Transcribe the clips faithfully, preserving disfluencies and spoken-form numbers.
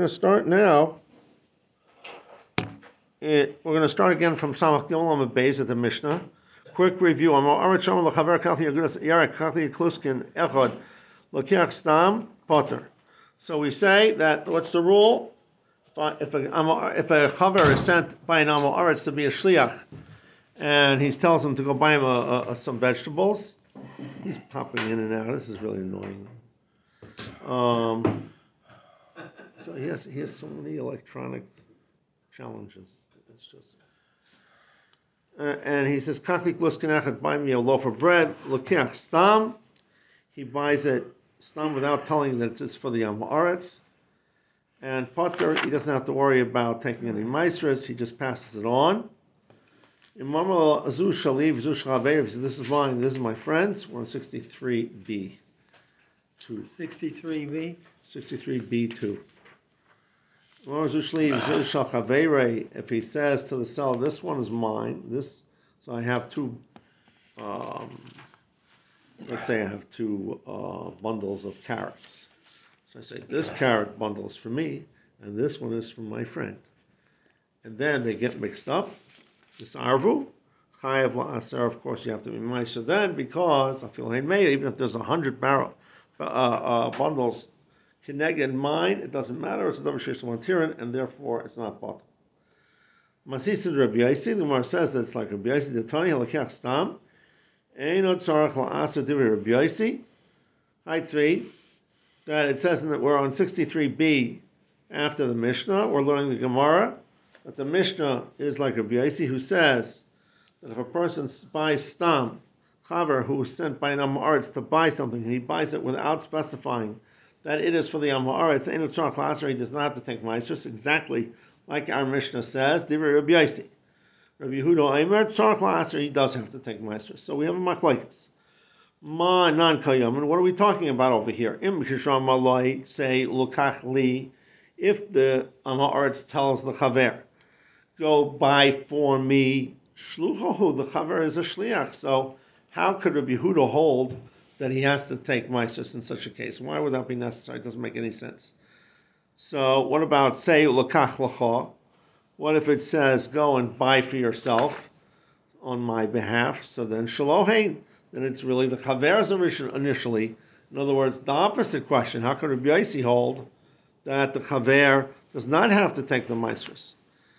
going to start now. It, we're going to start again from Samach Gimel Amud Beis at the Mishnah. Quick review. I'm Aretz Shalom L'Chaver Kachi Agudas Yarek Kachi Kluskin Echad L'Kiach Stam Potter. So we say that what's the rule? If a if a chaver is sent by an Amal Aretz to be a shliach, and he tells him to go buy him a, a, a, some vegetables, he's popping in and out. This is really annoying. Um, so he has he has so many electronic challenges. It's just. Uh, and he says, "Kachlik luskenachet, buy me a loaf of bread. Lokeach stam." He buys it stam without telling that it's for the Amal Aretz. And Potter, he doesn't have to worry about taking any maestras, he just passes it on. Imam Azu Shaliv, Azu Shalaveir, this is mine, this is my friend's. We're on sixty-three B two. sixty-three B? sixty-three B two. Imam Azu Shaliv, Azu Shalaveir, if he says to the seller, this one is mine, this, so I have two, um, let's say I have two uh, bundles of carrots. So I say, this carrot bundle is for me, and this one is for my friend. And then they get mixed up. This arvu, chayav la'aser, of course you have to be meiser then, because I feel hey may, even if there's a hundred barrel uh, uh, bundles connected mine, it doesn't matter. It's a double sheish montirin, and therefore it's not bottle. Masisa Rabbi Yaisi, the Gemara says that it's like Rabbi Yaisi. The Tani halakach stam, einot tzarach la'aser divrei Rabbi Yaisi. Hi tzvei. That it says that we're on sixty-three B after the Mishnah. We're learning the Gemara. That the Mishnah is like Rabbi Yaisi, who says that if a person buys stam, chaver, who is sent by an Am Haaretz to buy something, and he buys it without specifying that it is for the Am Haaretz, ain't it tzarach la'aser, he does not have to take maestros, exactly like our Mishnah says, divrei Rabbi Yaisi. Rabbi Yehuda Aimer, tzarach la'aser, he does have to take maestros. So we have a machlokes. Ma non kayam, and what are we talking about over here? Im kisham malai say lukach li, if the Am Haaretz tells the chaver, go buy for me shluchahu, the chaver is a shliach. So how could Rabbi Yehuda hold that he has to take maestros in such a case? Why would that be necessary? It doesn't make any sense. So what about say lukach lacha? What if it says go and buy for yourself on my behalf? So then shalohein, then it's really the chaver's initially. In other words, the opposite question: how could Rabbi Yaisi hold that the chaver does not have to take the maestros?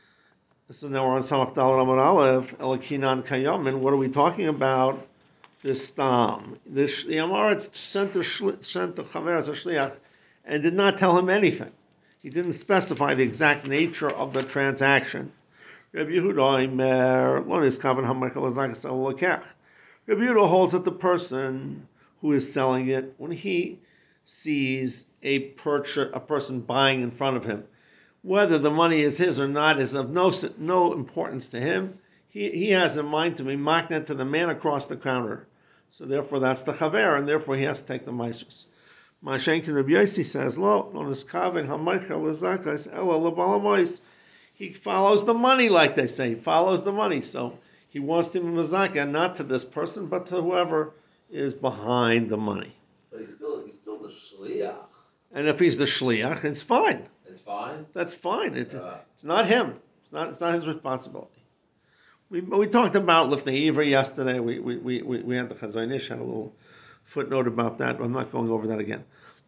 So now we're on Samach Daled Amud Aleph, Elakinan Kayamin. What are we talking about? This stam. This, the Am Haaretz sent the sent the chaver as a shliach and did not tell him anything. He didn't specify the exact nature of the transaction. Rabbi Yehuda Aimer, one is kavan hamachal azakas elokech. Rabbi Yehuda holds that the person who is selling it, when he sees a purchase, a person buying in front of him, whether the money is his or not is of no no importance to him. He he has in mind to be magnet to the man across the counter. So therefore that's the chaver, and therefore he has to take the maestros. Mashenkin Rabbi Yaisi says, lo, non is kaven hamachal azakas ela lebalamois. He follows the money, like they say. He follows the money. So he wants to be mezakah, not to this person, but to whoever is behind the money. But he's still he's still the shliach. And if he's the shliach, it's fine. It's fine. That's fine. It, Yeah. It's not him. It's not. It's not his responsibility. We we talked about Lifnei Ivra yesterday. We we we we had the Chazon Ish had a little footnote about that. I'm not going over that again.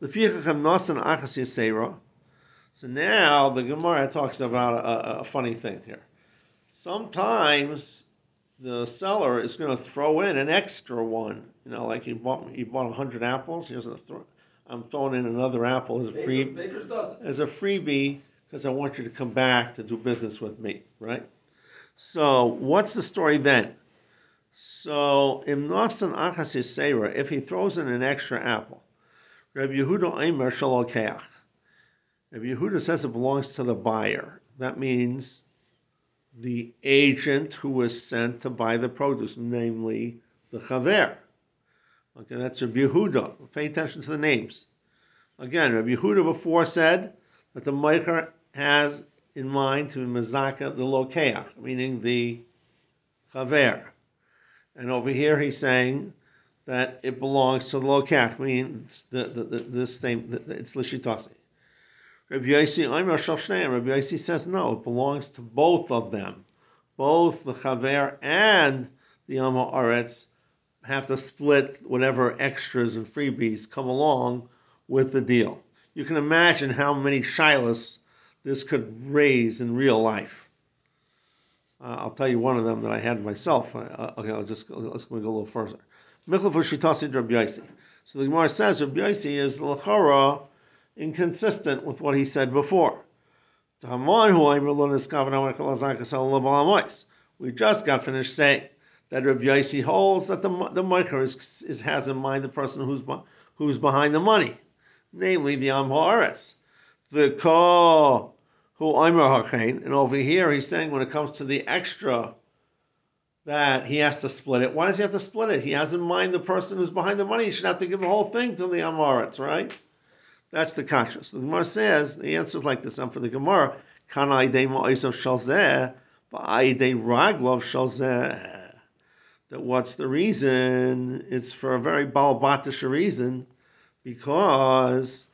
So now the Gemara talks about a, a funny thing here. Sometimes the seller is going to throw in an extra one. You know, like he bought he bought a hundred apples. Here's a throw. I'm throwing in another apple as a free Baker's dozen. as a freebie because I want you to come back to do business with me, right? So what's the story then? So im nafsan achas yisera, if he throws in an extra apple, Rabbi Yehuda Aimer shalokeach. Rabbi Yehuda says it belongs to the buyer. That means the agent who was sent to buy the produce, namely the chaver. Okay, that's Rabbi Yehuda. Pay attention to the names. Again, Rabbi Yehuda before said that the meicher has in mind to be mezakah the lokeach, meaning the chaver. And over here he's saying that it belongs to the lokeach, meaning the, the, the, this thing, the, it's l'shitasi. Rabbi Yossi, Omer Shel Shneim. Rabbi Yossi says no, it belongs to both of them. Both the Chaver and the Amo Aretz have to split whatever extras and freebies come along with the deal. You can imagine how many shilas this could raise in real life. Uh, I'll tell you one of them that I had myself. Uh, okay, I'll just go, let's go a little further. Michel for Shitasi Rabbi Yossi. So the Gemara says Rabbi Yossi is l'chara inconsistent with what he said before. We just got finished saying that Rabbi Yossi holds that the the moicher is, is has in mind the person who's who's behind the money, namely the Am Haaretz. The ko who Omer Hakein, and over here he's saying when it comes to the extra that he has to split it. Why does he have to split it? He has in mind the person who's behind the money. He should have to give the whole thing to the Am Haaretz, right? That's the conscious. The Gemara says the answer is like this. And for the Gemara, Kana idei ma'osav shalzeh, ba'idei raglov shalzeh. That what's the reason? It's for a very balbatish reason, because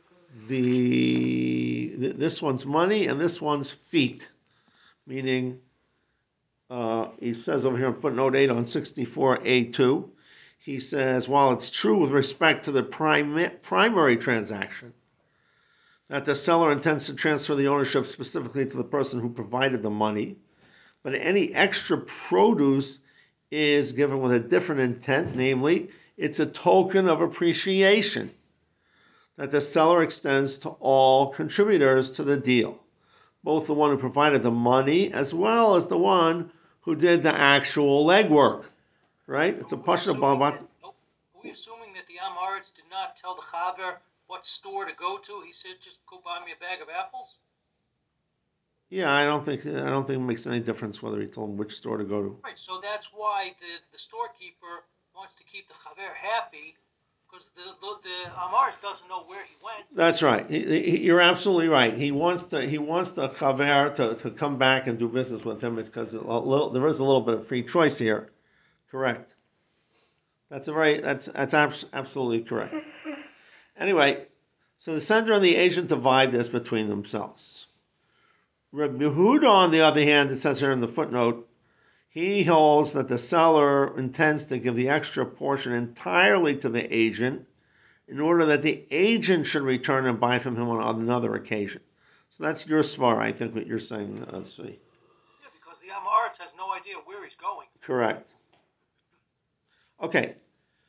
the this one's money and this one's feet, meaning uh, he says over here in footnote eight on sixty-four A two. He says, while it's true with respect to the prim- primary transaction, that the seller intends to transfer the ownership specifically to the person who provided the money, but any extra produce is given with a different intent, namely, it's a token of appreciation that the seller extends to all contributors to the deal, both the one who provided the money as well as the one who did the actual legwork. Right? It's a pasha balbat. Are we assuming that the Am Haaretz did not tell the Chaver what store to go to? He said, "Just go buy me a bag of apples." Yeah, I don't think I don't think it makes any difference whether he told him which store to go to. Right. So that's why the the storekeeper wants to keep the Chaver happy, because the the, the Am Haaretz doesn't know where he went. That's right. He, he, you're absolutely right. He wants to he wants the Chaver to, to come back and do business with him because a little, there is a little bit of free choice here. Correct. That's a very that's that's abs- absolutely correct. Anyway, so the sender and the agent divide this between themselves. Rabbi Yehuda, on the other hand, it says here in the footnote, he holds that the seller intends to give the extra portion entirely to the agent in order that the agent should return and buy from him on another occasion. So that's your svar, I think, what you're saying, uh, Svi. Yeah, because the Am Haaretz has no idea where he's going. Correct. Okay.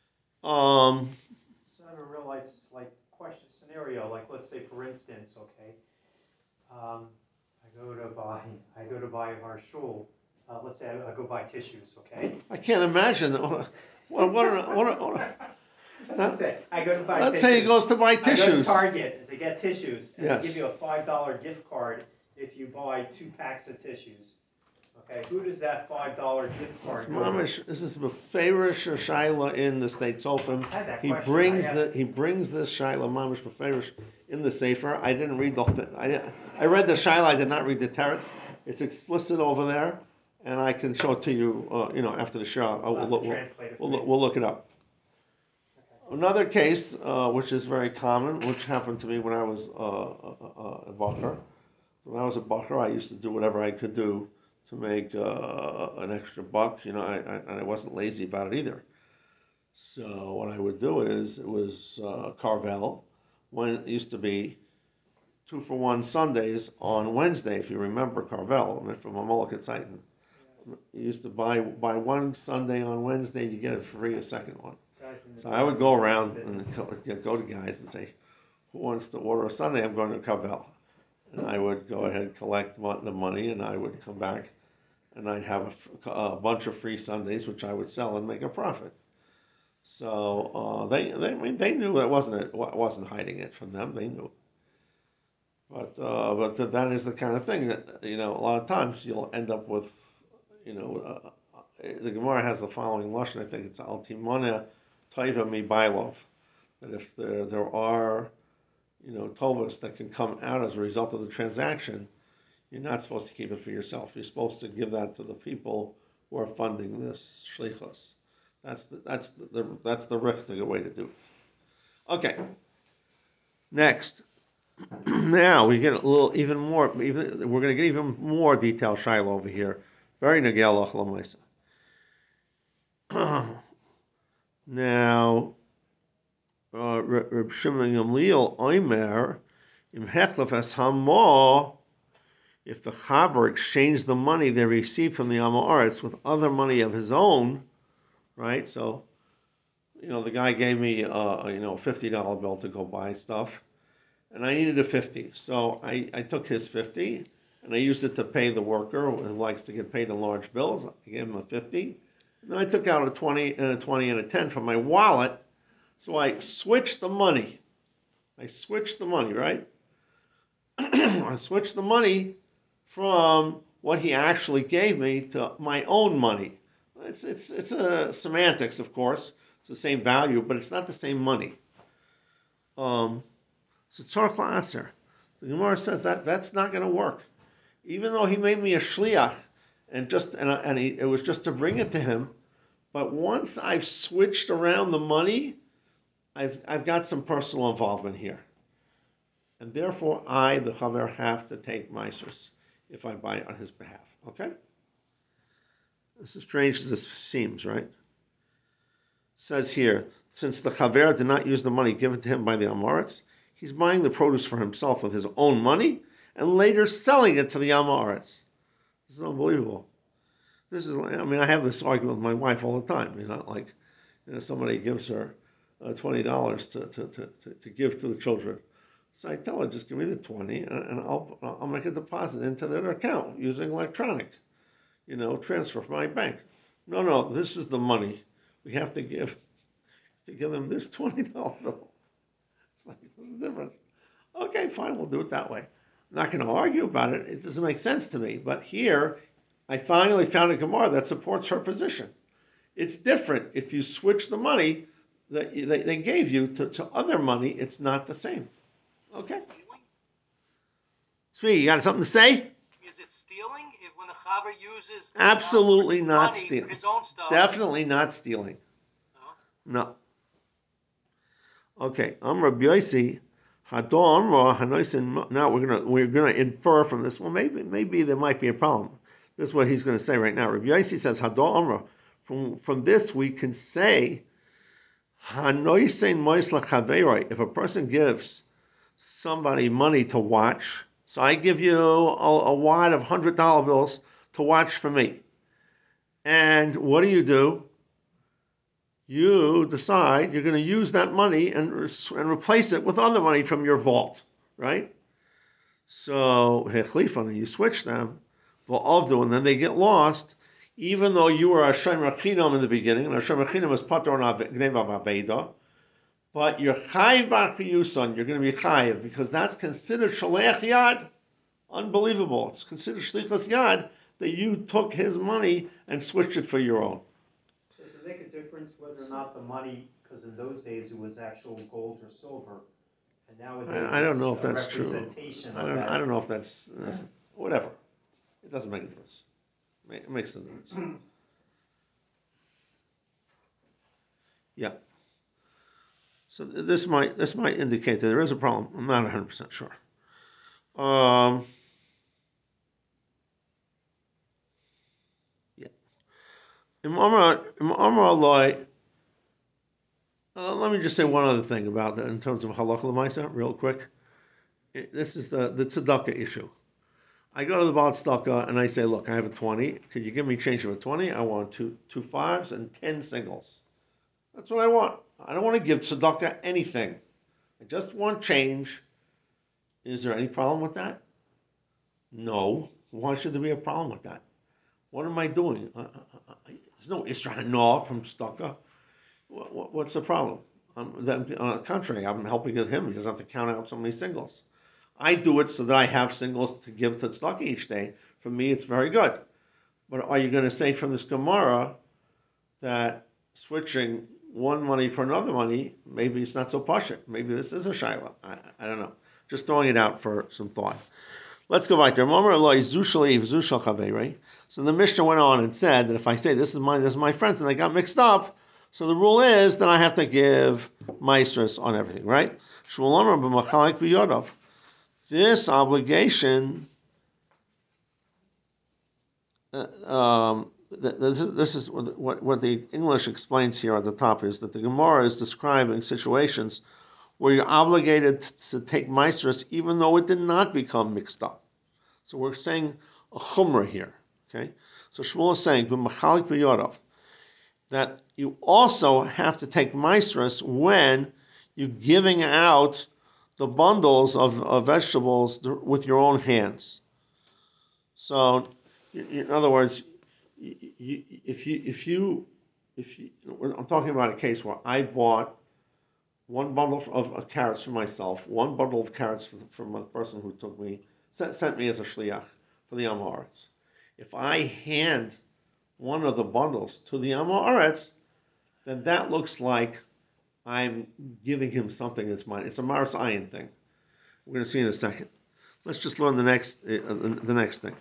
Um, So in a real life, like, question scenario, like, let's say, for instance, okay, um, I go to buy, I go to buy our shul, uh, let's say I, I go buy tissues, okay? I can't imagine. What, what, what, what, what, Let's just say, I go to buy let's tissues. say he goes to buy I go to tissues. Target to get tissues, and Yes. they give you a five dollar gift card if you buy two packs of tissues. Okay, who does that five dollar gift card go to? Mamish, this is the favorish Shaila in the state Tzofim. I had that He question. brings I the asked- he brings this Shaila Mamish Beferish in the Sefer. I didn't read the whole thing. I didn't, I read the Shaila. I did not read the Teretz. It's explicit over there, and I can show it to you. Uh, you know, after the show, I I'll will have look. to We'll, translate it for we'll, me. look- we'll look it up. Okay. Another case, uh, which is very common, which happened to me when I was uh, a, a, a Bacher. When I was a Bacher, I used to do whatever I could do to make uh, an extra buck. You know, I, I, and I wasn't lazy about it either. So what I would do is, it was uh, Carvel, when it used to be two for one Sundays on Wednesday, if you remember Carvel, I mean, from Amalekat Titan. Yes. You used to buy buy one Sunday on Wednesday, you get it free a second one. Guys in the So I would go around business. and go, go to guys and say, who wants to order a Sunday? I'm going to Carvel. And I would go ahead and collect mo- the money, and I would come back, and I'd have a, f- a bunch of free Sundays, which I would sell and make a profit. So uh, they they I mean, they knew that wasn't it wasn't hiding it from them. They knew. But uh, but th- that is the kind of thing that, you know, a lot of times you'll end up with, you know, uh, the Gemara has the following lashon. I think it's al timona taiva mi bailov, that if there there are, you know, tovas that can come out as a result of the transaction, you're not supposed to keep it for yourself. You're supposed to give that to the people who are funding this shlichus. That's the that's the, the that's the richtige way to do it. Okay. Next. Now we get a little even more. Even we're going to get even more detailed Shiloh over here. Very Nagel Lamaisa. Now, uh, Reb Shimon Gamliel Oimer Im Hechlef Es Hamo. If the Chaver exchanged the money they received from the Amoritz with other money of his own, right? So, you know, the guy gave me, uh, you know, a fifty dollar bill to go buy stuff, and I needed a fifty. So I, I took his fifty, and I used it to pay the worker who likes to get paid in large bills. I gave him a fifty. And then I took out a twenty and a twenty and a ten from my wallet. So I switched the money. I switched the money, right? I switched the money from what he actually gave me to my own money. It's it's it's a semantics, of course. It's the same value, but it's not the same money. Um, so tzarich la'aser. The Gemara says that that's not going to work. Even though he made me a shliach, and just and, and he, it was just to bring it to him, but once I've switched around the money, I've I've got some personal involvement here, and therefore I, the chaver, have to take meisus if I buy it on his behalf. Okay? This is strange as this seems, right? It says here, since the chaver did not use the money given to him by the Amoritz, he's buying the produce for himself with his own money and later selling it to the Amoritz. This is unbelievable. This is, I mean, I have this argument with my wife all the time. You know, like, you know, somebody gives her uh, twenty dollars to, to, to, to, to give to the children. So I tell her, just give me the twenty, and, and I'll I'll make a deposit into their account using electronic, you know, transfer from my bank. No, no, this is the money we have to give to give them this twenty dollars bill. It's like, what's the difference? Okay, fine, we'll do it that way. I'm not going to argue about it. It doesn't make sense to me. But here, I finally found a Gemara that supports her position. It's different. If you switch the money that they, they gave you to, to other money, it's not the same. Okay. Stealing? Svi, you got something to say? Is it stealing if when the chaver uses Absolutely uh, not money stealing. for his own stuff? Definitely not stealing. No. No. Okay. I'm Rabbi Yossi. Hadon Amra Hanoisin. Now we're gonna we're gonna infer from this. Well, maybe maybe there might be a problem. This is what he's going to say right now. Rabbi Yossi says Hadon Amra. From from this we can say Hanoisin Moisla Chaveroi. If a person gives somebody money to watch, so I give you a, a wad of hundred dollar bills to watch for me, and what do you do? You decide you're going to use that money and and replace it with other money from your vault, right? So hechlifan, you switch them, v'avdu, and then they get lost, even though you were a shomer chinam in the beginning, and a shomer chinam is patur on gneva aveda. But you're chayiv bar chiyuson, you're going to be chayiv, because that's considered shalech yad. Unbelievable. It's considered shlichus yad that you took his money and switched it for your own. Does it make a difference whether or not the money, because in those days it was actual gold or silver, and nowadays I, I don't it's know if a that's true. representation I of don't. that? I don't know if that's, that's whatever. It doesn't make a difference. It makes no difference. Yeah. So this might this might indicate that there is a problem. I'm not one hundred percent sure. Um, yeah. Im Amar Im Amar Aloi. Uh, let me just say one other thing about that in terms of halacha l'maisa, real quick. It, this is the the tzedakah issue. I go to the Baal Tzedakah and I say, look, I have a twenty. Could you give me change of a twenty? I want two two fives and ten singles. That's what I want. I don't want to give tzedakah anything. I just want change. Is there any problem with that? No. Why should there be a problem with that? What am I doing? Uh, uh, uh, there's no Isra Hana from tzedakah. What, what, what's the problem? Um, on the contrary, I'm helping him. He doesn't have to count out so many singles. I do it so that I have singles to give to tzedakah each day. For me, it's very good. But are you going to say from this Gemara that switching one money for another money, maybe it's not so pashut. Maybe this is a shayla. I, I don't know. Just throwing it out for some thought. Let's go back there. So the Mishnah went on and said that if I say this is my this is my friends and they got mixed up, so the rule is that I have to give maestros on everything, right? this obligation, uh, um, th- th- this is what, what, what the English explains here at the top is that the Gemara is describing situations where you're obligated to take maestros even though it did not become mixed up. So we're saying a chumrah here, okay? So Shmuel is saying, b'machalik b'yodov, that you also have to take maestros when you're giving out the bundles of, of vegetables with your own hands. So, in other words, you, you, if you if you if you, I'm talking about a case where I bought one bundle of, of carrots for myself, one bundle of carrots from a person who took me sent, sent me as a shliach for the Am Haaretz. If I hand one of the bundles to the Am Haaretz, then that looks like I'm giving him something that's mine. It's a Maris Ayin thing. We're going to see in a second. Let's just learn the next uh, the next thing.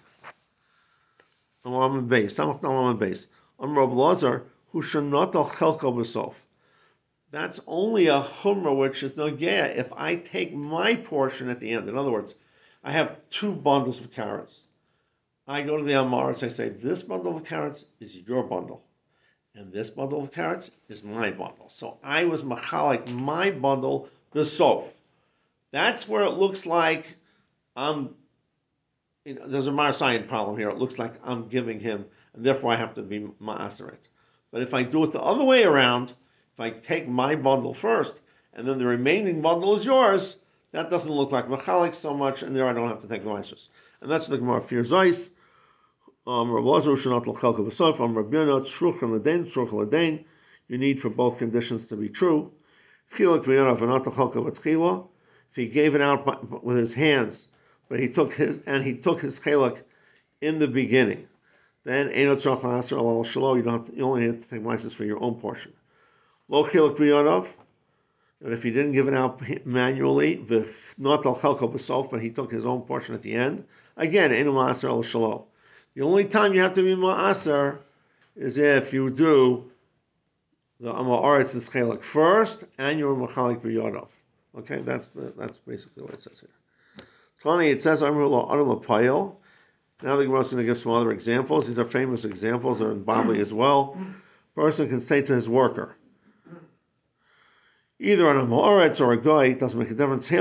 Amar base. Samach Amar base. Amar Rav Lazar who shenotal chelko b'sof. That's only a humra which is nogea if I take my portion at the end. In other words, I have two bundles of carrots. I go to the Am Haaretz, I say, this bundle of carrots is your bundle, and this bundle of carrots is my bundle. So I was machalik my bundle b'sof. That's where it looks like I'm, you know, there's a Marasayan problem here. It looks like I'm giving him, and therefore I have to be ma'aseret. But if I do it the other way around, if I take my bundle first, and then the remaining bundle is yours, that doesn't look like machalik so much, and there I don't have to take the maestros. And that's the Gemara Fir Zeis. Um, Rav Lazar Shenat L'Chelka B'Sof. Um, Rabbi Yonah Tzruch L'Dain Tzruch L'Dain. You need for both conditions to be true. Chilak V'Yonah V'Nat L'Chelka B'Tchila. If he gave it out by, with his hands, but he took his and he took his chilak in the beginning, then Eino Tzruch L'Aser Al Shalo. You don't have to, you only have to take maestros for your own portion. Lo Chilak V'Yonah. And if he didn't give it out manually, the not al chelko b'sof, but he took his own portion at the end, again, enu ma'aser al shalo. The only time you have to be ma'aser is if you do the Am Haaretz is chelak first, and you're machalik b'yodov. Okay, that's the that's basically what it says here. Tony, it says Amru lo adam l'payil. Now the Gemara is going to give some other examples. These are famous examples. They're in Bavli as well. A person can say to his worker, either an Am Haaretz or a guy, it doesn't make a difference.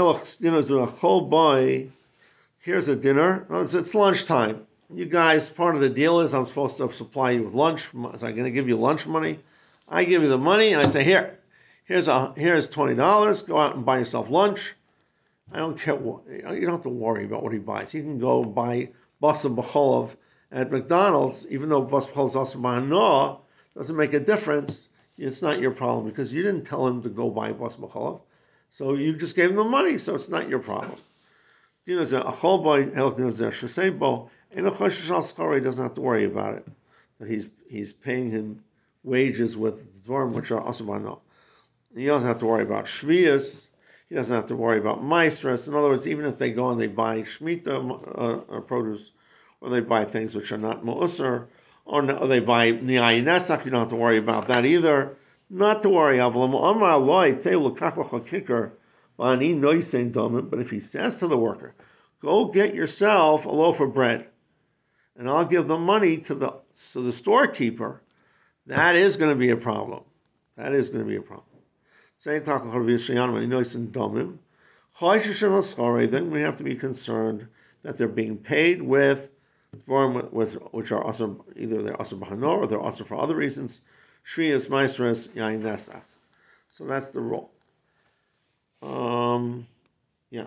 Here's a dinner. It's, it's lunchtime. You guys, part of the deal is I'm supposed to supply you with lunch. So I'm going to give you lunch money. I give you the money and I say, here, here's a here's twenty dollars. Go out and buy yourself lunch. I don't care what, you don't have to worry about what he buys. He can go buy Basa B'cholov at McDonald's, even though Basa B'cholov is also B'hanoah, doesn't make a difference. It's not your problem because you didn't tell him to go buy Bas B'cholov, so you just gave him the money, so it's not your problem. He doesn't have to worry about it. That he's he's paying him wages with dvarim which are asubano. He doesn't have to worry about shvius. He doesn't have to worry about maestros. In other words, even if they go and they buy shmita uh, produce, or they buy things which are not mu'usar, or, no, or they buy niyai nesak, you don't have to worry about that either. Not to worry. But if he says to the worker, go get yourself a loaf of bread, and I'll give the money to the to the storekeeper, that is going to be a problem. That is going to be a problem. Then we have to be concerned that they're being paid with with, with which are also either they're also b'hano or they're also for other reasons. Shrias maestros yain nesach. So that's the rule. Um, yeah.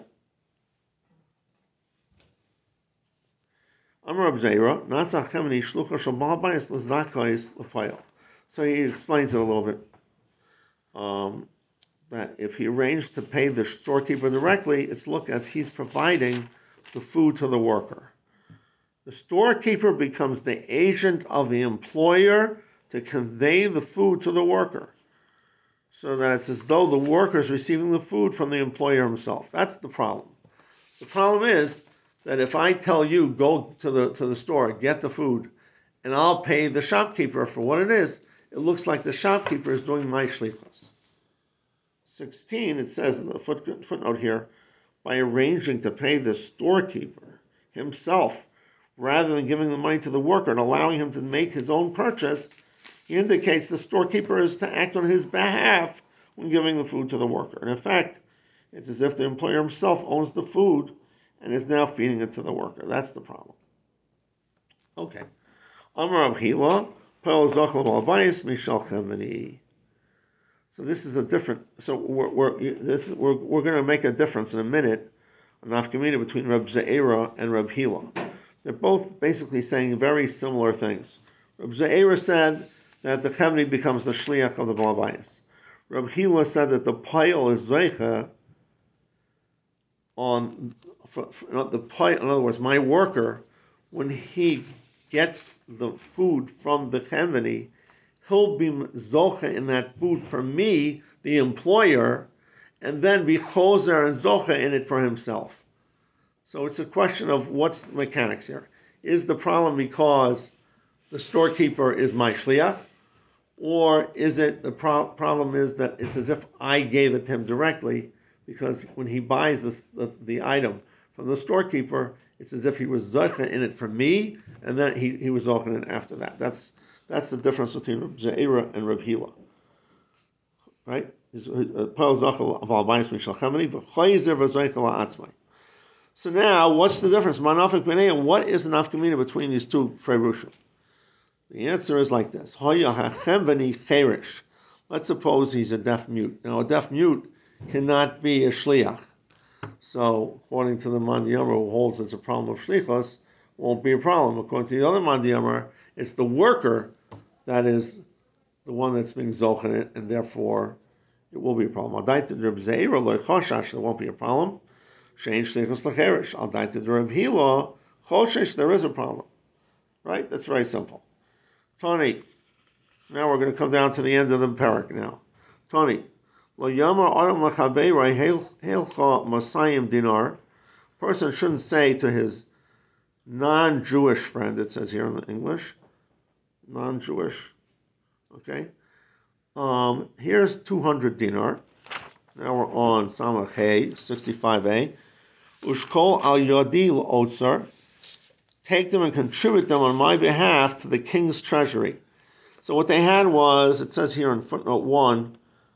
Amar Abzeira nasach chemini shlucha shel baal bayis lezakais lefayil. So he explains it a little bit. Um, that if he arranged to pay the storekeeper directly, it's look as he's providing the food to the worker. The storekeeper becomes the agent of the employer to convey the food to the worker. So that it's as though the worker is receiving the food from the employer himself. That's the problem. The problem is that if I tell you, go to the to the store, get the food, and I'll pay the shopkeeper for what it is, it looks like the shopkeeper is doing my shlichus. sixteen, it says in the foot, footnote here, by arranging to pay the storekeeper himself rather than giving the money to the worker and allowing him to make his own purchase, he indicates the storekeeper is to act on his behalf when giving the food to the worker. And in fact, it's as if the employer himself owns the food and is now feeding it to the worker. That's the problem. Okay. Amar Rav Hila, Pel Zachal Malbayis Mishal Chemeni. So this is a different. So we're we're this we're we're going to make a difference in a minute, an nafkamina between Reb Ze'era and Reb Hila. They're both basically saying very similar things. Reb Ze'era said that the Chemeni becomes the shliach of the Malbayis. Reb Hila said that the pile is zeicha on for, for, the pile. In other words, my worker, when he gets the food from the Chemeni, he'll be zocha in that food for me, the employer, and then be chozer and zocha in it for himself. So it's a question of what's the mechanics here. Is the problem because the storekeeper is my shliach, or is it the pro- problem is that it's as if I gave it to him directly, because when he buys this, the, the item from the storekeeper, it's as if he was zocha in it for me, and then he, he was zocha in it after that. That's That's the difference between Reb Ze'era and Reb Hila. Right? So now, what's the difference? Manafik b'nei, and what is the nafkamina between these two freirushim? The answer is like this. Let's suppose he's a deaf mute. Now, a deaf mute cannot be a shliach. So, according to the Mandiyamar who holds it's a problem of shlichos, won't be a problem. According to the other Mandiyamar, it's the worker that is the one that's being zoch in it, and therefore it will be a problem. There won't be a problem. There is a problem. Right? That's very simple. Tony, now we're going to come down to the end of the parak now. Tony, person shouldn't say to his non-Jewish friend, it says here in English, non-Jewish, okay, um, here's two hundred dinar, now we're on Samach Hey, sixty-five A, Ushkol al Yodil Otsar, take them and contribute them on my behalf to the king's treasury. So what they had was, it says here in footnote one,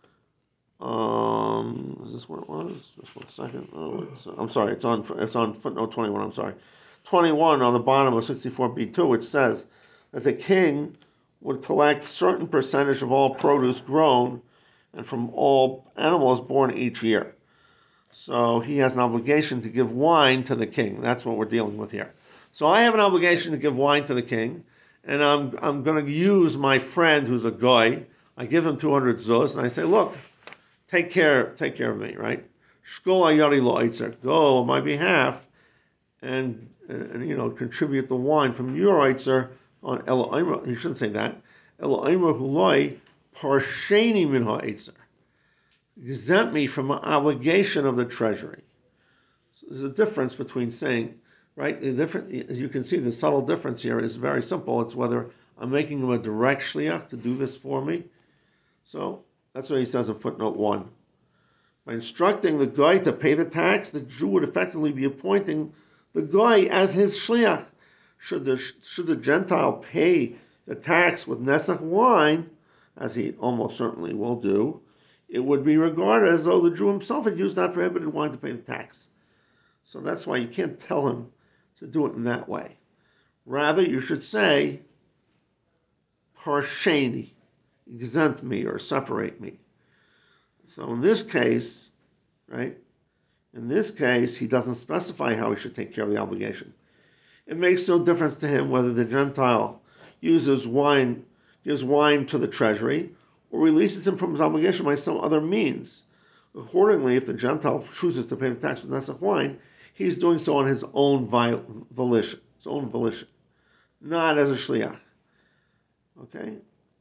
um, is this what it was? Just one second. Oh, it's, I'm sorry, it's on it's on footnote twenty-one, I'm sorry. twenty-one on the bottom of sixty-four B two, which says that the king would collect a certain percentage of all produce grown and from all animals born each year. So he has an obligation to give wine to the king. That's what we're dealing with here. So I have an obligation to give wine to the king, and I'm I'm going to use my friend who's a guy. I give him two hundred zuz, and I say, look, take care, take care of me, right? Shkol ayari lo eitzer, go on my behalf, and, and you know contribute the wine from your eitzer on el aimer. He shouldn't say that. El aimer huloi parsheni min ha eitzer. Exempt me from an obligation of the treasury. So there's a difference between saying, right? The different, as you can see, the subtle difference here is very simple. It's whether I'm making him a direct shliach to do this for me. So that's what he says in footnote one. By instructing the guy to pay the tax, the Jew would effectively be appointing the guy as his shliach. Should the should the Gentile pay the tax with nesach wine, as he almost certainly will do, it would be regarded as though the Jew himself had used that prohibited wine to pay the tax. So that's why you can't tell him to do it in that way. Rather, you should say, parsheni, exempt me or separate me. So in this case, right, in this case, he doesn't specify how he should take care of the obligation. It makes no difference to him whether the Gentile uses wine, gives wine to the treasury, or releases him from his obligation by some other means. Accordingly, if the Gentile chooses to pay the tax with nesach wine, he's doing so on his own volition, his own volition, not as a shliach. Okay.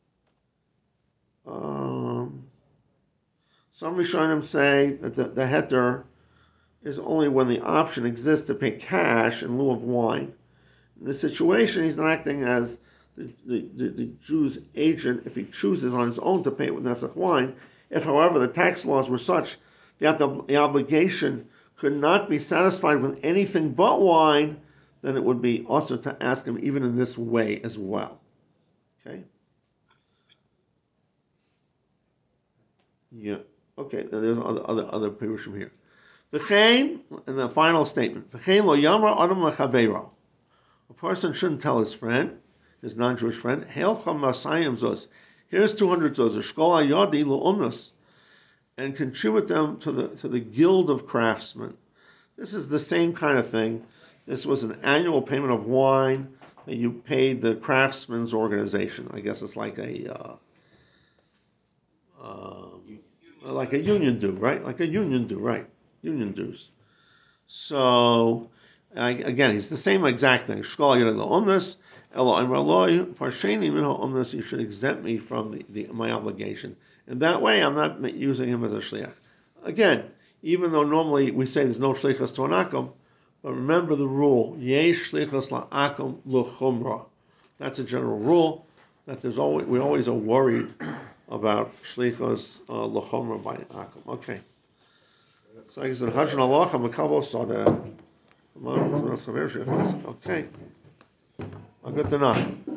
Um, some Rishonim say that the, the heter is only when the option exists to pay cash in lieu of wine. In this situation, he's not acting as the, the, the, the Jew's agent if he chooses on his own to pay it with nesach wine. If, however, the tax laws were such that the, the obligation could not be satisfied with anything but wine, then it would be also to ask him even in this way as well. Okay? Yeah. Okay, there's other other other pirushim here. V'chein, and the final statement. V'chein lo yamra adam lechaveiro. A person shouldn't tell his friend, his non-Jewish friend, Heil cham masayim zos. Here's two hundred zos. Shkol hayadi lo and contribute them to the to the guild of craftsmen. This is the same kind of thing. This was an annual payment of wine that you paid the craftsmen's organization. I guess it's like a uh, um, like a union due, right? Like a union due, right? Union dues. So I, again, it's the same exact thing. Shkol yadei lo-omnes, elo amar lo parsheni min ha-omnes. You should exempt me from the, the, my obligation. And that way, I'm not using him as a shliach. Again, even though normally we say there's no shlichus to an akum, but remember the rule: yesh shlichus la'akum l'chumra. That's a general rule. That there's always we always are worried about shlichus uh, l'chumra by akum. Okay. So I guess in Hajjan Allah, Makabo saw that. Okay. Well, good to know.